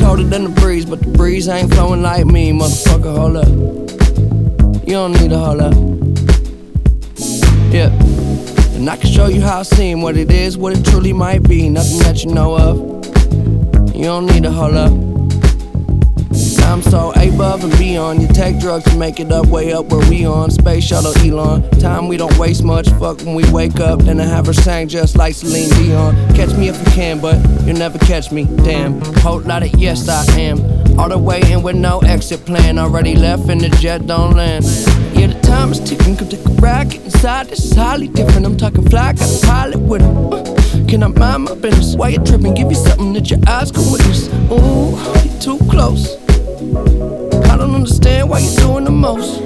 colder than the breeze, but the breeze ain't flowing like me. Motherfucker, hold up. You don't need to hold up. Yeah. And I can show you how I seem, what it is, what it truly might be. Nothing that you know of. You don't need to hold up. I'm so above and beyond. You take drugs to make it up, way up where we on. Space shuttle Elon. Time we don't waste much. Fuck when we wake up, then I have her sang just like Celine Dion. Catch me if you can, but you'll never catch me. Damn. Whole lot of yes I am. All the way in with no exit plan. Already left and the jet don't land. Yeah, the time is ticking. Come take a ride, get inside. This is highly different. I'm talking fly, got a pilot with him. Can I mind my business? Why you tripping? Give you something that your eyes can witness. Ooh, you too close. I don't understand why you're doing the most.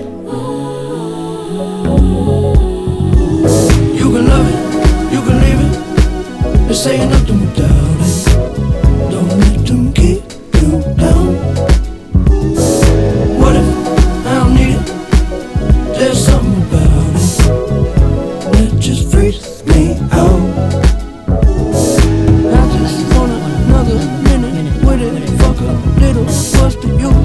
You can love it, you can leave it. They're saying nothing without it. Don't let them keep you down. What if I don't need it? There's something about it that just freaks me out. I just want another minute with it. Fuck a little, what's the use?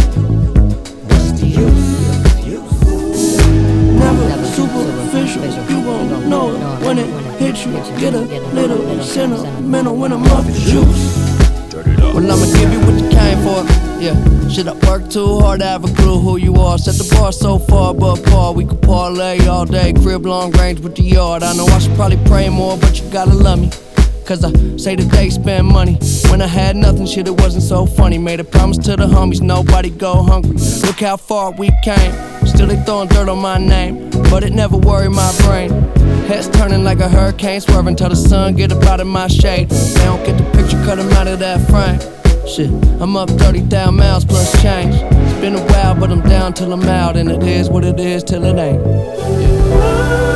Never superficial, you won't know it when it hits you. Get a little sentimental when I'm off the juice. Well, I'ma give you what you came for. Yeah, shit, I work too hard to have a clue who you are. Set the bar so far above par. We could parlay all day, crib long range with the yard. I know I should probably pray more, but you gotta love me. Cause I say that they spend money. When I had nothing, shit, it wasn't so funny. Made a promise to the homies, nobody go hungry. Look how far we came. Still they throwing dirt on my name, but it never worried my brain. Heads turning like a hurricane, swerving till the sun get up out of my shade. They don't get the picture, cut them out of that frame. Shit, I'm up 30,000 miles plus change. It's been a while, but I'm down till I'm out. And it is what it is till it ain't. Yeah.